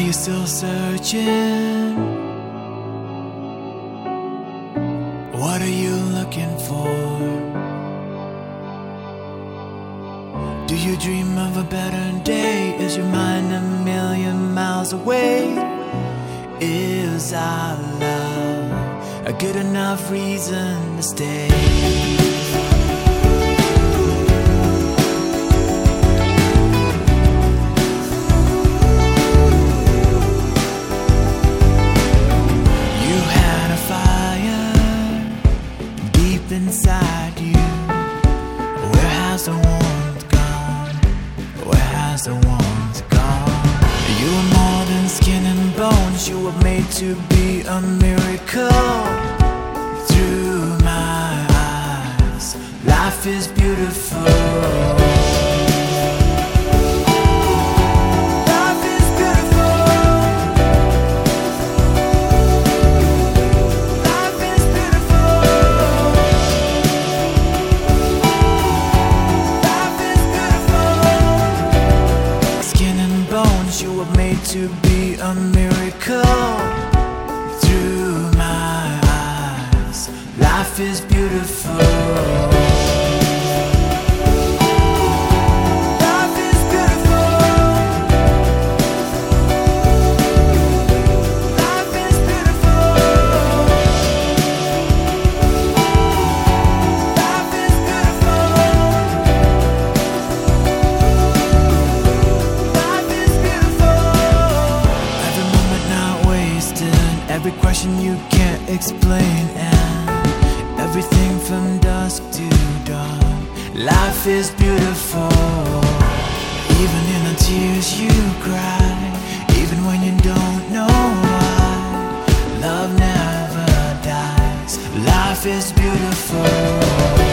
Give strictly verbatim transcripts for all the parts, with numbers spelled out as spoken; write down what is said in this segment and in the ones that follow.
you still searching? What are you looking for? Do you dream of a better day? Is your mind a million miles away? Is our love a good enough reason to stay? Inside you, where has the warmth gone? Where has the warmth gone? You are more than skin and bones. You were made to be a miracle. Through my eyes, life is beautiful. You were made to be a miracle. Through my eyes, life is beautiful. Every question you can't explain, and everything from dusk to dawn. Life is beautiful. Even in the tears you cry, even when you don't know why. Love never dies. Life is beautiful.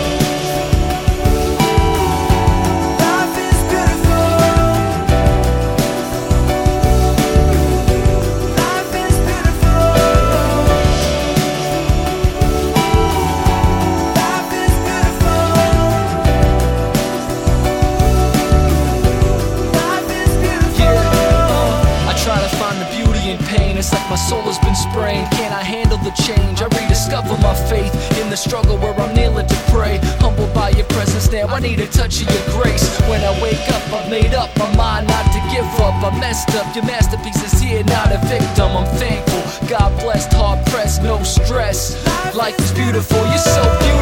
It's like my soul has been sprained. Can I handle the change? I rediscover my faith in the struggle where I'm kneeling to pray. Humbled by your presence now, I need a touch of your grace. When I wake up, I've made up my mind not to give up. I messed up, your masterpiece is here, not a victim. I'm thankful, God blessed, hard pressed, no stress. Life is beautiful, you're so beautiful.